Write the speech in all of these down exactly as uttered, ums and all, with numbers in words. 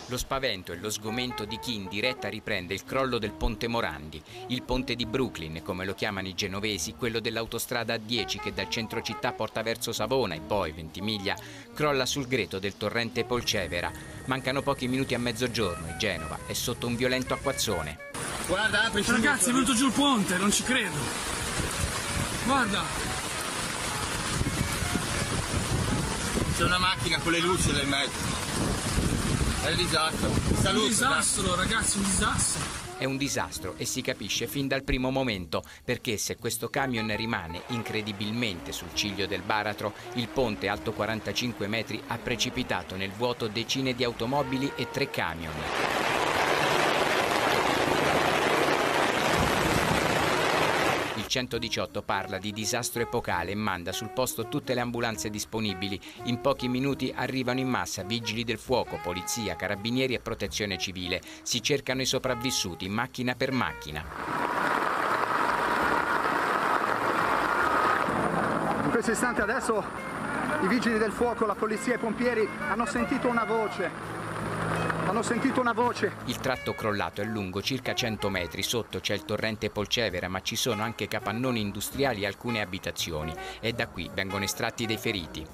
Lo spavento e lo sgomento di chi in diretta riprende il crollo del ponte Morandi, il ponte di Brooklyn, come lo chiamano i genovesi, quello dell'autostrada A dieci che dal centro città porta verso Savona e poi Ventimiglia, crolla sul greto del torrente Polcevera. Mancano pochi minuti a mezzogiorno e Genova è sotto un violento acquazzone. Guarda, ragazzi, è venuto giù il ponte, non ci credo. Guarda. C'è una macchina con le luci nel mezzo. È un disastro. Salute, un disastro, ragazzi, un disastro. È un disastro e si capisce fin dal primo momento, perché se questo camion rimane incredibilmente sul ciglio del baratro, il ponte alto quarantacinque metri ha precipitato nel vuoto decine di automobili e tre camion. Il centodiciotto parla di disastro epocale e manda sul posto tutte le ambulanze disponibili. In pochi minuti arrivano in massa vigili del fuoco, polizia, carabinieri e protezione civile. Si cercano i sopravvissuti macchina per macchina. In questo istante adesso i vigili del fuoco, la polizia e i pompieri hanno sentito una voce. Hanno sentito una voce. Il tratto crollato è lungo circa cento metri, sotto c'è il torrente Polcevera, ma ci sono anche capannoni industriali e alcune abitazioni e da qui vengono estratti dei feriti.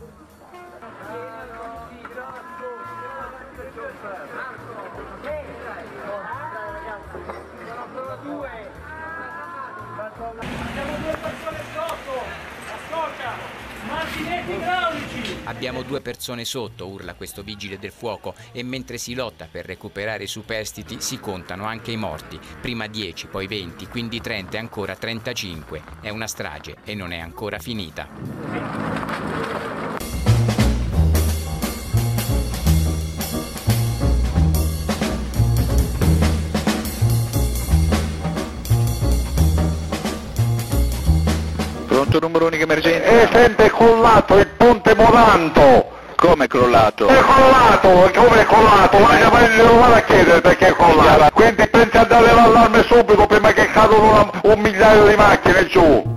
Abbiamo due persone sotto, urla questo vigile del fuoco, e mentre si lotta per recuperare i superstiti si contano anche i morti. Prima dieci, poi venti, quindi trenta e ancora trentacinque. È una strage e non è ancora finita. Pronto, numero unico emergenza? È sempre crollato il ponte Moranto! Come è crollato? È crollato, come è crollato? Lo vado a chiedere perché è crollato. Quindi pensa a dare l'allarme subito prima che cadono una, un migliaio di macchine giù.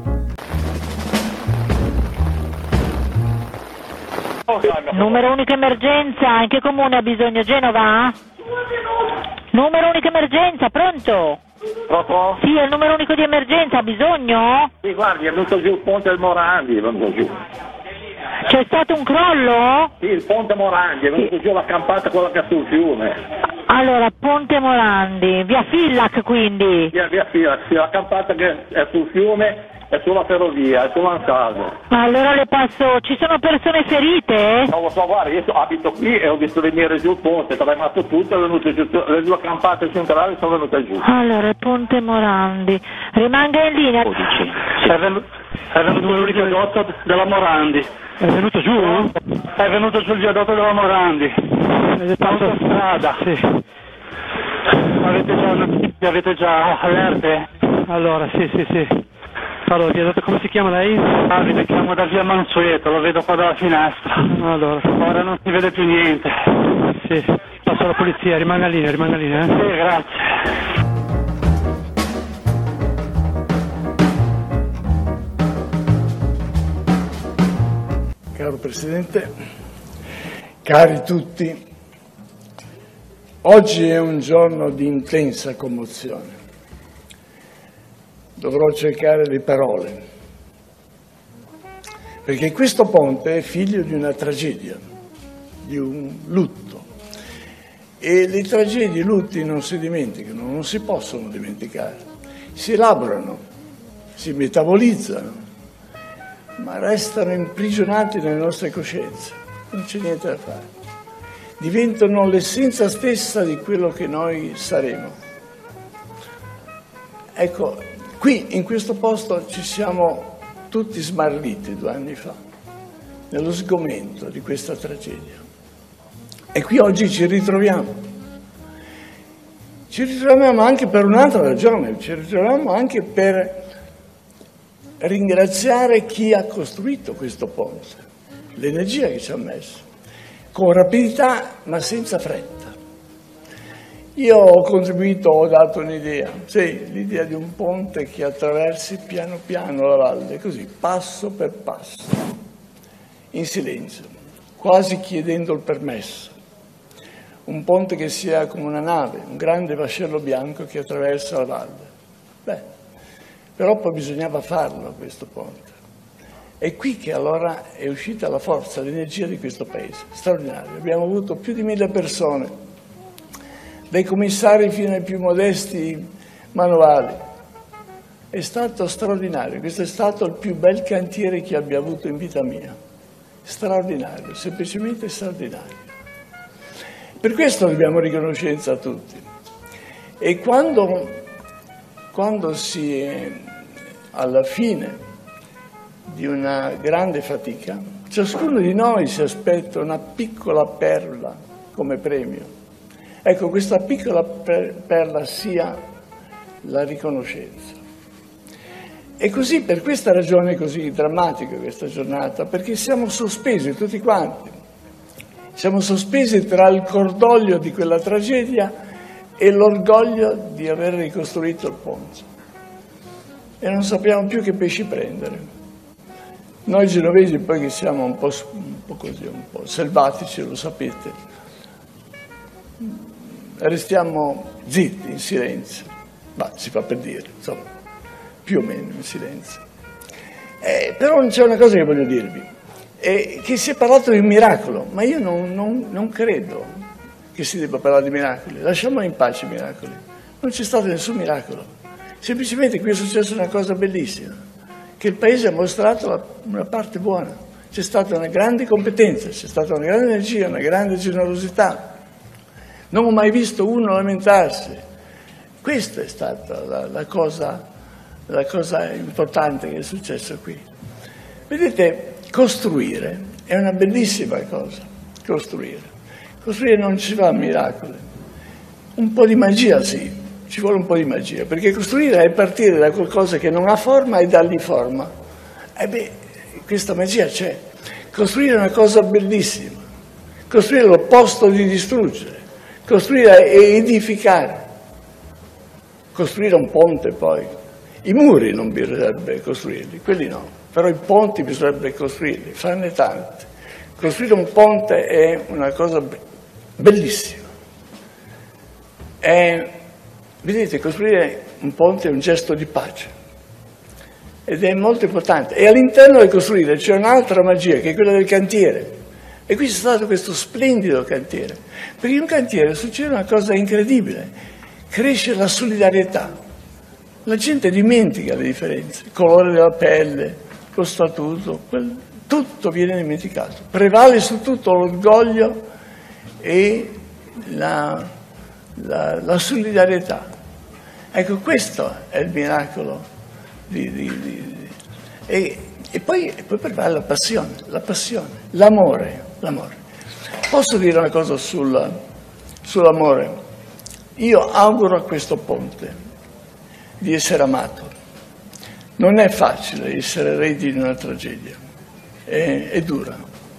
Numero unico emergenza, in che comune ha bisogno? Genova? Numero unico emergenza, pronto? Pronto? Sì, è il numero unico di emergenza, ha bisogno? Sì, guardi, è venuto giù il ponte del Morandi, è venuto giù. C'è stato un crollo? Sì, il ponte Morandi, è venuto sì. giù la campata quella che è sul fiume. Allora, ponte Morandi, via Fillac quindi? Via, via Fillac, sì, la campata che è sul fiume è sulla ferrovia, è sull'Ansaldo. Allora le passo, ci sono persone ferite? Non lo so, guarda, io abito qui e ho visto venire giù il ponte, è tremato tutto, è venuto giù, le due campate centrali sono venute giù. Allora, il ponte Morandi, rimanga in linea. dodici. È venuto, è venuto il viadotto della Morandi. È venuto giù? È venuto giù il viadotto della Morandi. È passato strada. Sì. Avete già, avete già allerte? Allora, sì, sì, sì. Allora, viadotto, come si chiama lei? Ah, vi chiamo da via Mansueto, lo vedo qua dalla finestra. Allora, ora non si vede più niente. Sì, passo alla polizia, rimanga in linea, rimanga in linea. Eh? Sì, grazie. Caro Presidente, cari tutti, oggi è un giorno di intensa commozione. Dovrò cercare le parole, perché questo ponte è figlio di una tragedia, di un lutto, e le tragedie e i lutti non si dimenticano, non si possono dimenticare, si elaborano, si metabolizzano, ma restano imprigionati nelle nostre coscienze, non c'è niente da fare, diventano l'essenza stessa di quello che noi saremo. Ecco, qui, in questo posto, ci siamo tutti smarriti due anni fa, nello sgomento di questa tragedia. E qui oggi ci ritroviamo. Ci ritroviamo anche per un'altra ragione, ci ritroviamo anche per ringraziare chi ha costruito questo ponte, l'energia che ci ha messo, con rapidità ma senza fretta. Io ho contribuito, ho dato un'idea, sì, l'idea di un ponte che attraversi piano piano la valle, così, passo per passo, in silenzio, quasi chiedendo il permesso. un ponte che sia come una nave, un grande vascello bianco che attraversa la valle. Beh, però poi bisognava farlo questo ponte. È qui che allora è uscita la forza, l'energia di questo paese, straordinario. Abbiamo avuto più di mille persone, dai commissari fino ai più modesti manovali. È stato straordinario, questo è stato il più bel cantiere che abbia avuto in vita mia. Straordinario, semplicemente straordinario. Per questo dobbiamo riconoscenza a tutti. E quando, quando si è alla fine di una grande fatica, ciascuno di noi si aspetta una piccola perla come premio. Ecco, questa piccola perla sia la riconoscenza. E così, per questa ragione è così drammatica questa giornata, perché siamo sospesi tutti quanti. Siamo sospesi tra il cordoglio di quella tragedia e l'orgoglio di aver ricostruito il ponte. E non sappiamo più che pesci prendere. Noi genovesi poi che siamo un po', un po' così, un po' selvatici, lo sapete, restiamo zitti, in silenzio, ma si fa per dire, insomma, più o meno in silenzio. Eh, però c'è una cosa che voglio dirvi, eh, che si è parlato di un miracolo, ma io non, non, non credo che si debba parlare di miracoli, lasciamoli in pace i miracoli, non c'è stato nessun miracolo, semplicemente qui è successa una cosa bellissima, che il Paese ha mostrato la, una parte buona, c'è stata una grande competenza, c'è stata una grande energia, una grande generosità. Non ho mai visto uno lamentarsi. Questa è stata la, la, cosa, la cosa importante che è successa qui. Vedete, costruire è una bellissima cosa, costruire. Costruire non ci va a miracoli. Un po' di magia sì. Ci vuole un po' di magia, perché costruire è partire da qualcosa che non ha forma e dargli forma. E beh, questa magia c'è. Costruire è una cosa bellissima. Costruire è l'opposto di distruggere. Costruire è edificare. Costruire un ponte poi. I muri non bisognerebbe costruirli, quelli no. Però i ponti bisognerebbe costruirli, farne tanti. Costruire un ponte è una cosa bellissima. È Vedete, costruire un ponte è un gesto di pace ed è molto importante. E all'interno del costruire c'è un'altra magia, che è quella del cantiere. E qui c'è stato questo splendido cantiere. Perché in un cantiere succede una cosa incredibile. Cresce la solidarietà. La gente dimentica le differenze. Il colore della pelle, lo statuto, quel, tutto viene dimenticato. Prevale su tutto l'orgoglio e la, la, la solidarietà. Ecco, questo è il miracolo. Di, di, di, e, e, poi, e poi prevale la passione, la passione, l'amore, l'amore. Posso dire una cosa sul, sull'amore? Io auguro a questo ponte di essere amato. Non è facile essere eredi di una tragedia, è, è dura.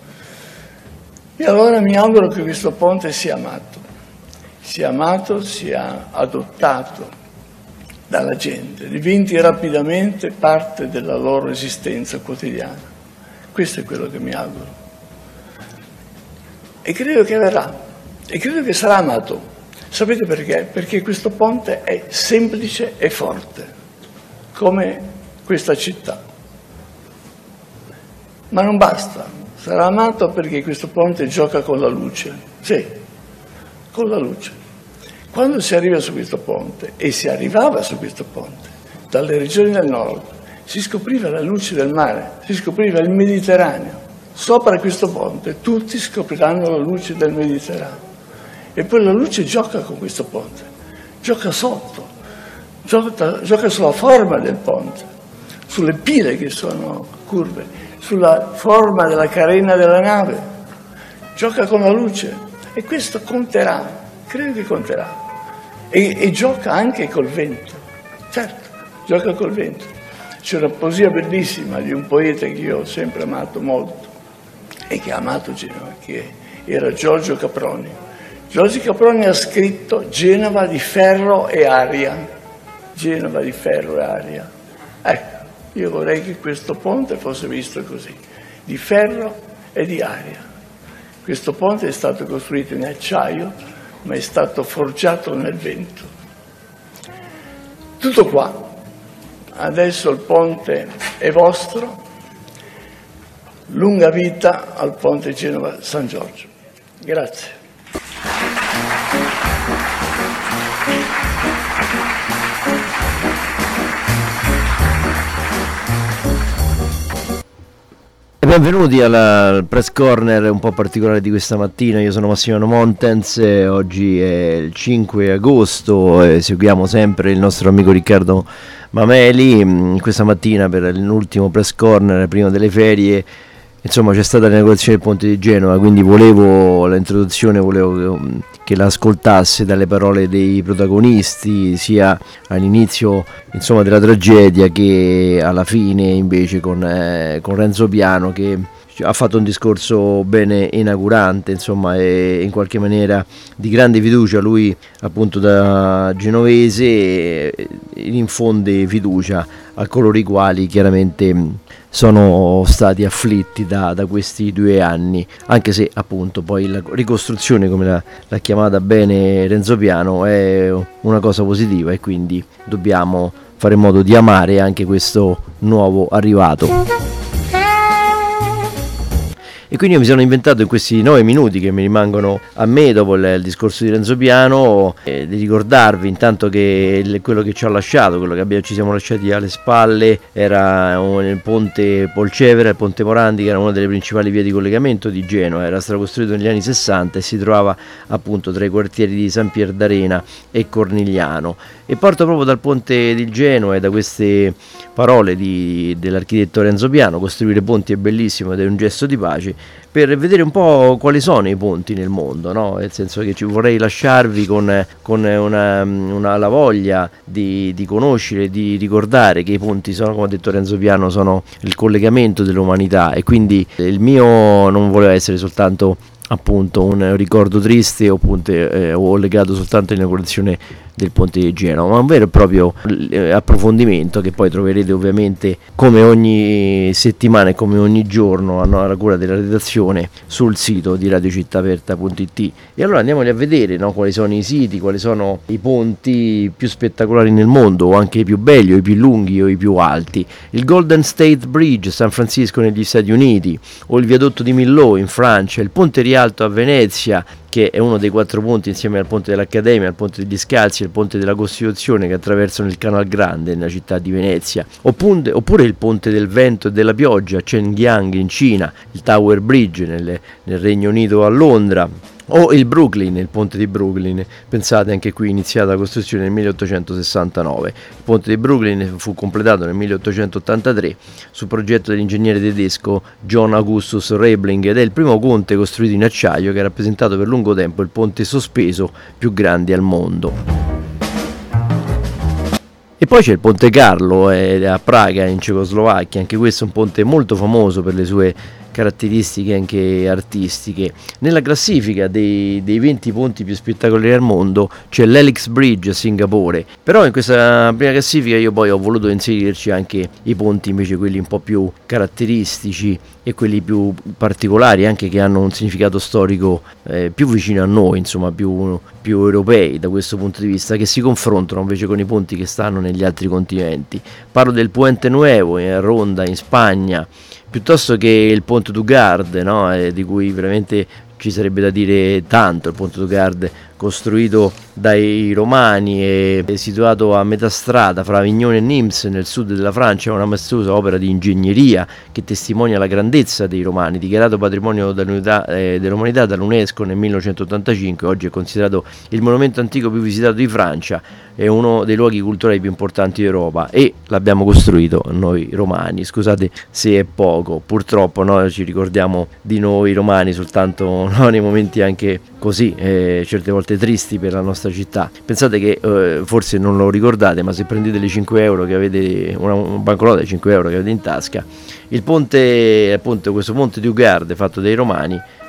E allora mi auguro che questo ponte sia amato, sia amato, sia adottato dalla gente, diventi rapidamente parte della loro esistenza quotidiana. Questo è quello che mi auguro. E credo che avverrà, e credo che sarà amato. Sapete perché? Perché questo ponte è semplice e forte, come questa città. Ma non basta, sarà amato perché questo ponte gioca con la luce. Sì, con la luce. Quando si arriva su questo ponte, e si arrivava su questo ponte, dalle regioni del nord, si scopriva la luce del mare, si scopriva il Mediterraneo. Sopra questo ponte tutti scopriranno la luce del Mediterraneo. E poi la luce gioca con questo ponte, gioca sotto, gioca, gioca sulla forma del ponte, sulle pile che sono curve, sulla forma della carena della nave, gioca con la luce e questo conterà, credo che conterà. E, e gioca anche col vento, certo, gioca col vento. C'è una poesia bellissima di un poeta che io ho sempre amato molto e che ha amato Genova, che era Giorgio Caproni. Giorgio Caproni ha scritto Genova di ferro e aria, Genova di ferro e aria. Ecco, io vorrei che questo ponte fosse visto così, di ferro e di aria. Questo ponte è stato costruito in acciaio, ma è stato forgiato nel vento. Tutto qua. Adesso il ponte è vostro. Lunga vita al ponte Genova-San Giorgio. Grazie. Benvenuti alla, al press corner un po' particolare di questa mattina. Io sono Massimiliano Montens, eh, oggi è il cinque agosto e seguiamo sempre il nostro amico Riccardo Mameli. Questa mattina per l'ultimo press corner prima delle ferie, insomma, c'è stata l'inaugurazione del ponte di Genova, quindi volevo l'introduzione, volevo che la ascoltasse dalle parole dei protagonisti, sia all'inizio, insomma, della tragedia che alla fine invece con, eh, con Renzo Piano, che ha fatto un discorso bene inaugurante, insomma, e in qualche maniera di grande fiducia. Lui, appunto, da genovese, infonde fiducia a coloro i quali chiaramente sono stati afflitti da, da questi due anni, anche se appunto poi la ricostruzione, come l'ha, l'ha chiamata bene Renzo Piano, è una cosa positiva e quindi dobbiamo fare in modo di amare anche questo nuovo arrivato. E quindi io mi sono inventato in questi nove minuti che mi rimangono a me dopo il, il discorso di Renzo Piano, eh, di ricordarvi intanto che il, quello che ci ha lasciato, quello che abbiamo, ci siamo lasciati alle spalle, era un, il ponte Polcevera, il ponte Morandi, che era una delle principali vie di collegamento di Genova. Era stato costruito negli anni sessanta e si trovava appunto tra i quartieri di San Pier d'Arena e Cornigliano. E parto proprio dal ponte di Genova e da queste parole di, dell'architetto Renzo Piano: costruire ponti è bellissimo ed è un gesto di pace, per vedere un po' quali sono i ponti nel mondo, no? Nel senso che ci vorrei lasciarvi con, con una, una, la voglia di, di conoscere, di ricordare che i ponti sono, come ha detto Renzo Piano, sono il collegamento dell'umanità, e quindi il mio non voleva essere soltanto appunto un ricordo triste o, appunto, eh, o legato soltanto all'inaugurazione del ponte di Genova, ma un vero e proprio eh, approfondimento che poi troverete ovviamente come ogni settimana e come ogni giorno alla cura della redazione sul sito di radio città aperta punto it. E allora andiamoli a vedere, no, quali sono i siti, quali sono i ponti più spettacolari nel mondo, o anche i più belli o i più lunghi o i più alti. Il Golden State Bridge a San Francisco negli Stati Uniti, o il viadotto di Millau in Francia, il ponte Rialto a Venezia, che è uno dei quattro ponti insieme al ponte dell'Accademia, al ponte degli Scalzi e al ponte della Costituzione, che attraversano il Canal Grande nella città di Venezia, oppure, oppure il ponte del vento e della pioggia a Shenyang in Cina, il Tower Bridge nel, nel Regno Unito a Londra, o il Brooklyn, il ponte di Brooklyn. Pensate, anche qui iniziata la costruzione nel milleottocentosessantanove. Il ponte di Brooklyn fu completato nel milleottocentottantatré su progetto dell'ingegnere tedesco John Augustus Reibling, ed è il primo ponte costruito in acciaio che ha rappresentato per lungo tempo il ponte sospeso più grande al mondo. E poi c'è il Ponte Carlo eh, a Praga in Cecoslovacchia, anche questo è un ponte molto famoso per le sue caratteristiche anche artistiche. Nella classifica dei, dei venti ponti più spettacolari al mondo c'è l'Helix Bridge a Singapore, però in questa prima classifica io poi ho voluto inserirci anche i ponti invece quelli un po' più caratteristici e quelli più particolari, anche che hanno un significato storico eh, più vicino a noi, insomma più, più europei da questo punto di vista, che si confrontano invece con i ponti che stanno negli altri continenti. Parlo del Puente Nuevo in Ronda in Spagna, piuttosto che il Ponte du Gard, no? eh, di cui veramente ci sarebbe da dire tanto. Il Ponte du Gard, costruito dai Romani e situato a metà strada fra Avignone e Nîmes nel sud della Francia, è una maestosa opera di ingegneria che testimonia la grandezza dei Romani. Dichiarato patrimonio dell'umanità, eh, dell'umanità dall'UNESCO nel millenovecentottantacinque, oggi è considerato il monumento antico più visitato di Francia, è uno dei luoghi culturali più importanti d'Europa, e l'abbiamo costruito noi romani. Scusate se è poco, purtroppo noi ci ricordiamo di noi romani soltanto, no, nei momenti anche così eh, certe volte tristi per la nostra città. Pensate che eh, forse non lo ricordate, ma se prendete le cinque euro che avete, una, una banconota di cinque euro che avete in tasca, il ponte, appunto questo Ponte du Gard fatto dai Romani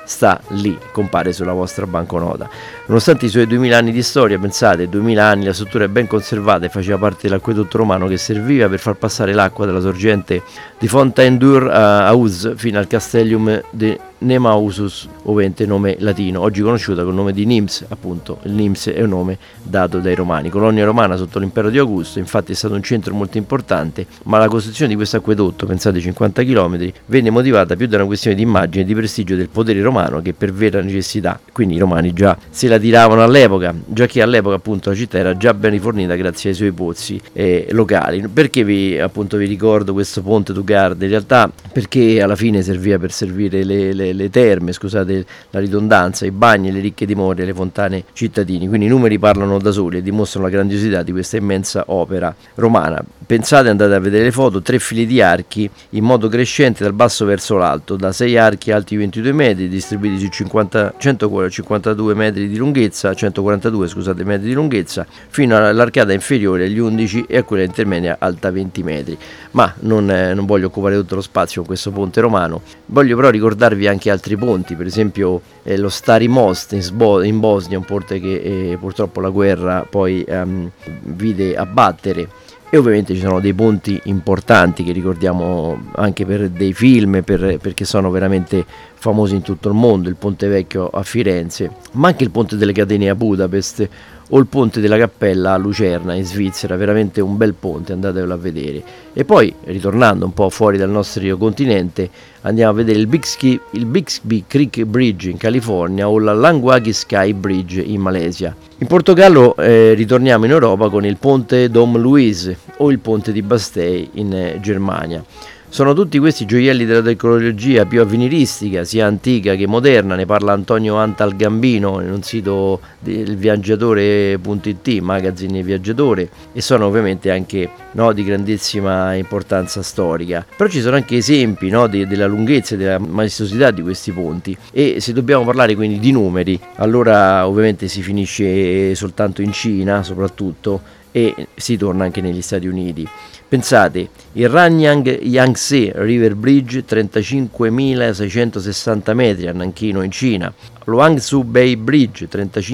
sta lì, compare sulla vostra banconota. Nonostante i suoi duemila anni di storia, pensate, duemila anni, la struttura è ben conservata e faceva parte dell'acquedotto romano che serviva per far passare l'acqua dalla sorgente di Fontainebleau a Uz fino al Castellum de Nemausus, ovente nome latino, oggi conosciuta col nome di Nims, appunto. Il Nims è un nome dato dai romani, colonia romana sotto l'impero di Augusto, infatti è stato un centro molto importante, ma la costruzione di questo acquedotto, pensate cinquanta chilometri, venne motivata più da una questione di immagine e di prestigio del potere romano che per vera necessità, quindi i romani già se la tiravano all'epoca, già che all'epoca appunto la città era già ben rifornita grazie ai suoi pozzi eh, locali. Perché vi appunto vi ricordo questo ponte du Gard? In realtà perché alla fine serviva per servire le, le le terme, scusate la ridondanza, i bagni, le ricche dimore, le fontane cittadini, quindi i numeri parlano da soli e dimostrano la grandiosità di questa immensa opera romana. Pensate, andate a vedere le foto, tre fili di archi in modo crescente dal basso verso l'alto, da sei archi alti ventidue metri, distribuiti su cinquanta, centocinquantadue metri di lunghezza, centoquarantadue scusate metri di lunghezza, fino all'arcata inferiore agli undici e a quella intermedia alta venti metri. Ma non, eh, non voglio occupare tutto lo spazio con questo ponte romano, voglio però ricordarvi anche altri ponti, per esempio eh, lo Stari Most in, Sbo- in Bosnia, un ponte che eh, purtroppo la guerra poi ehm, vide abbattere. E ovviamente ci sono dei ponti importanti che ricordiamo anche per dei film, per, perché sono veramente famosi in tutto il mondo, il Ponte Vecchio a Firenze, ma anche il Ponte delle Catene a Budapest o il Ponte della Cappella a Lucerna in Svizzera, veramente un bel ponte, andatevelo a vedere. E poi, ritornando un po' fuori dal nostro continente, andiamo a vedere il Bixby, il Bixby Creek Bridge in California o la Langkawi Sky Bridge in Malesia. In Portogallo eh, ritorniamo in Europa con il Ponte Dom Luís o il Ponte di Bastei in eh, Germania. Sono tutti questi gioielli della tecnologia più avveniristica, sia antica che moderna, ne parla Antonio Antal Gambino in un sito del viaggiatore punto it, magazine viaggiatore, e sono ovviamente anche no, di grandissima importanza storica. Però ci sono anche esempi no, de- della lunghezza e della maestosità di questi ponti, e se dobbiamo parlare quindi di numeri, allora ovviamente si finisce soltanto in Cina soprattutto e si torna anche negli Stati Uniti. Pensate, il Ranyang Yangtze River Bridge, trentacinquemilaseicentosessanta metri a Nanchino in Cina, lo Hangzhou Bay Bridge,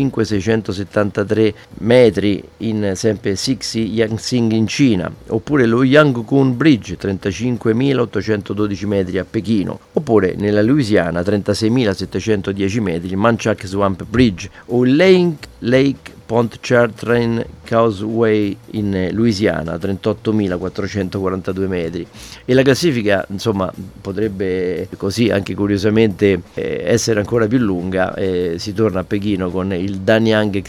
trentacinqueseicentosettantatré metri in sempre Sixi Yangxing in Cina, oppure lo Yangon Bridge, trentacinquemilaottocentododici metri a Pechino, oppure nella Louisiana trentaseimilasettecentodieci metri il Manchac Swamp Bridge, o il Lake, Lake Pontchartrain Causeway in Louisiana, trentottomilaquattrocentoquarantadue metri. E la classifica insomma potrebbe così anche curiosamente eh, essere ancora più lunga. Eh, si torna a Pechino con il Danyang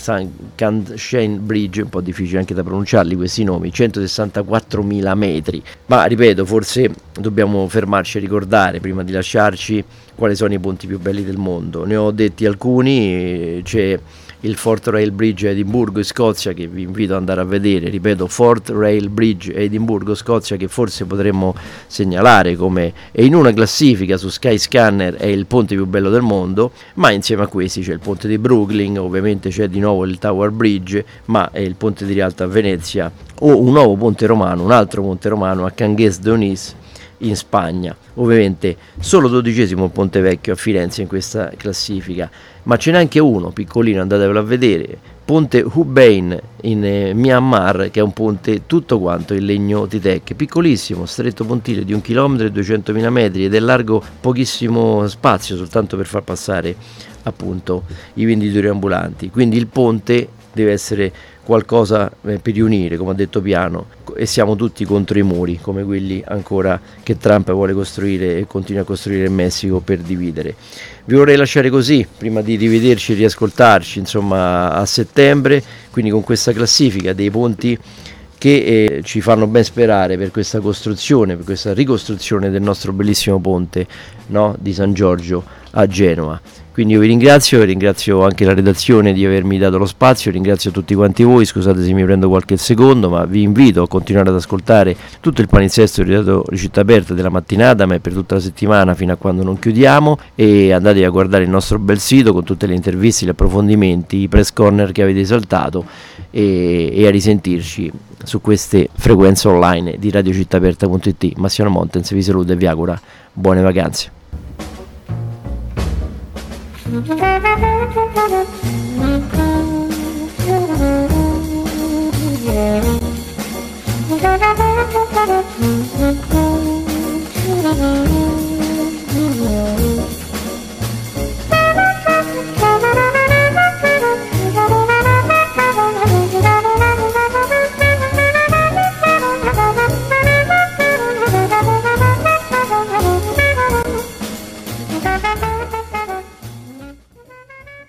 Kanshen Bridge, un po' difficile anche da pronunciarli questi nomi, centosessantaquattromila metri. Ma ripeto, forse dobbiamo fermarci a ricordare prima di lasciarci quali sono i ponti più belli del mondo. Ne ho detti alcuni, c'è il Fort Rail Bridge a Edimburgo in Scozia che vi invito ad andare a vedere, ripeto, Fort Rail Bridge a Edimburgo Scozia, che forse potremmo segnalare come è in una classifica su Skyscanner è il ponte più bello del mondo, ma insieme a questi c'è il ponte di Brooklyn, ovviamente c'è di nuovo il Tower Bridge, ma è il ponte di Rialto a Venezia, o un nuovo ponte romano, un altro ponte romano a Cangues d'Onís in Spagna. Ovviamente solo dodicesimo il Ponte Vecchio a Firenze in questa classifica, ma ce n'è anche uno piccolino, andatevelo a vedere, Ponte Hubei in eh, Myanmar, che è un ponte tutto quanto in legno Titec, piccolissimo, stretto pontile di un chilometro e duecentomila metri ed è largo pochissimo spazio soltanto per far passare appunto i venditori ambulanti. Quindi il ponte deve essere qualcosa per riunire, come ha detto Piano, e siamo tutti contro i muri come quelli ancora che Trump vuole costruire e continua a costruire in Messico per dividere. Vi vorrei lasciare così prima di rivederci e riascoltarci insomma a settembre, quindi con questa classifica dei ponti che eh, ci fanno ben sperare per questa costruzione, per questa ricostruzione del nostro bellissimo ponte, no, di San Giorgio a Genova. Quindi io vi ringrazio, ringrazio anche la redazione di avermi dato lo spazio, ringrazio tutti quanti voi, scusate se mi prendo qualche secondo, ma vi invito a continuare ad ascoltare tutto il palinsesto di Radio Città Aperta della mattinata, ma è per tutta la settimana fino a quando non chiudiamo, e andate a guardare il nostro bel sito con tutte le interviste, gli approfondimenti, i press corner che avete saltato, e, e a risentirci su queste frequenze online di radio città aperta punto it. Massimo Montens vi saluta e vi augura buone vacanze. Thank you.